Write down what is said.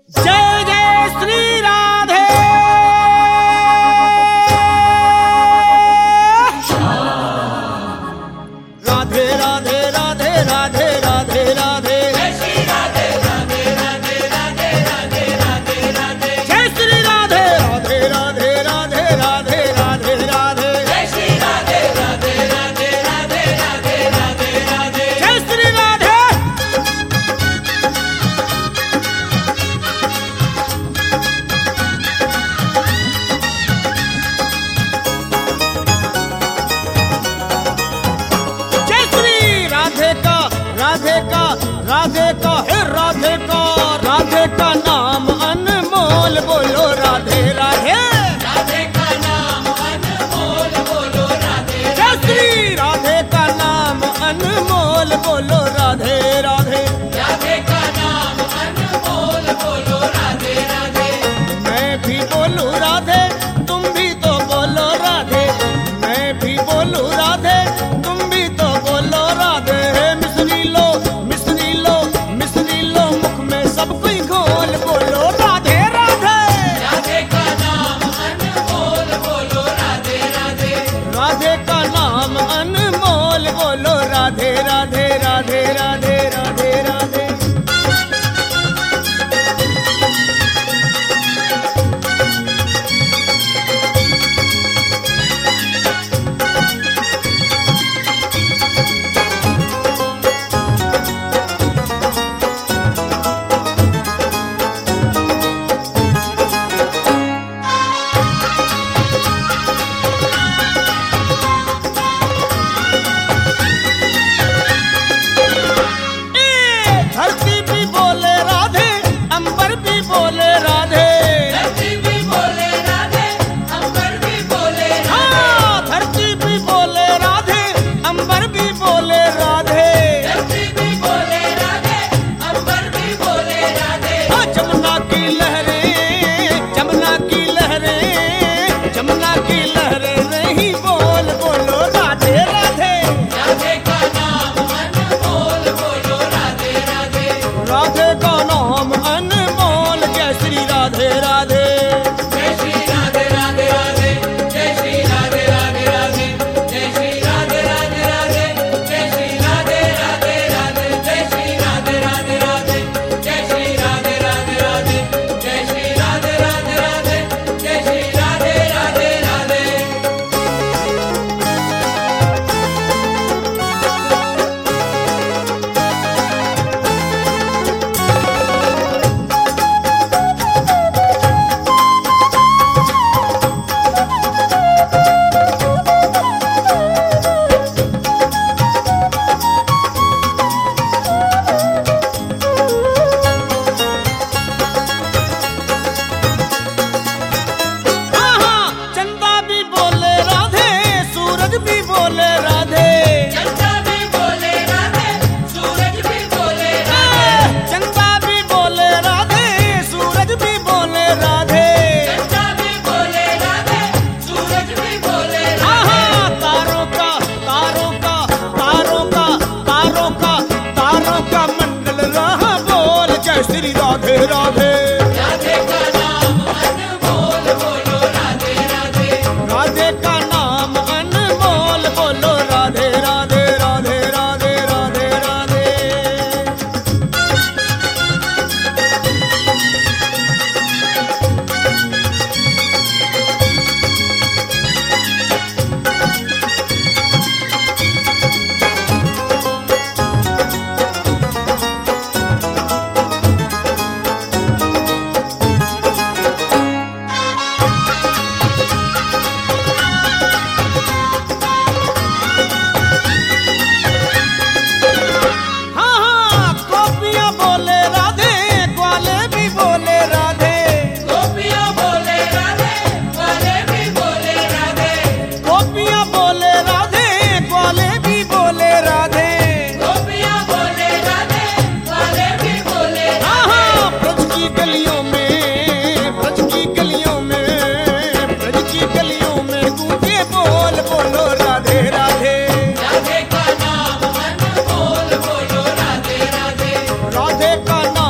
जय जय श्री राधे। राधे राधे राधे राधे राधे राधे जय श्री राधे राधे राधे राधे राधे राधे राधे जय श्री राधे राधे राधे राधे राधे राधे राधे जय श्री राधे राधे राधे राधे राधे राधे राधे जय श्री राधे। राधे का है राधे का नाम अनमोल बोलो राधे राधे। राधे का नाम अनमोल बोलो राधे जय श्री राधे का नाम अनमोल बोलो राधे राधे। राधे का नाम अनमोल बोलो राधे राधे। मैं भी बोलूं राधे तुम भी तो बोलो राधे, मैं भी बोलूं राधे तुम भी तो बोलो राधे। मिश्री लो मुख में सब कोई घोल बोलो राधे राधे। राधे का नाम अनमोल बोलो राधे राधे। राधे का नाम अनमोल बोलो राधे राधे राधे राधे राधे राधे। धरती भी बोले राधे अंबर भी बोले राधे। धरती भी बोले राधे अंबर भी बोले राधे। हाँ धरती भी बोले राधे अंबर भी बोले राधे। धरती भी बोले राधे अंबर भी बोले राधे। हाँ जमुना की लहरें जमुना की लहरें जमुना की लहरें नहीं बोल बोलो राधे राधे। राधे का नाम अनमोल बोलो राधे राधे। राधे का नाम अनमोल जय श्री राधे राधे। जय श्री राधे राधे राधे जय श्री राधे राधे राधे जय श्री राधे राधे राधे जय श्री राधे राधे राधे जय श्री राधे राधे राधे जय श्री राधे राधे राधे जय श्री राधे राधे राधे जय श्री राधे राधे राधे। चंदा भी बोले राधे सूरज भी बोले राधे। चंदा भी बोले राधे सूरज भी बोले राधे। चंदा भी बोले राधे सूरज भी बोले राधे। चंदा भी बोले राधे सूरज भी बोले राधे। तारों का मंडल रहा बोल जय श्री राधे राधे। राधे का नाम अनमोल बोलो राधे राधे। राधे का नाम अनमोल बोलो राधे राधे राधे राधे राधे राधे। गोपियाँ बोले राधे ग्वाले भी बोले राधे। गोपियाँ बोले राधे ग्वाले भी बोले राधे। गोपियाँ बोले राधे ग्वाले भी बोले राधे। गोपियाँ बोले राधे ग्वाले भी बोले राधे। ब्रज की गलियों में ब्रज की गलियों में ब्रज की गलियों में गूंजे बोल बोलो राधे राधे। राधे का नाम अनमोल बोलो राधे राधे। राधे का नाम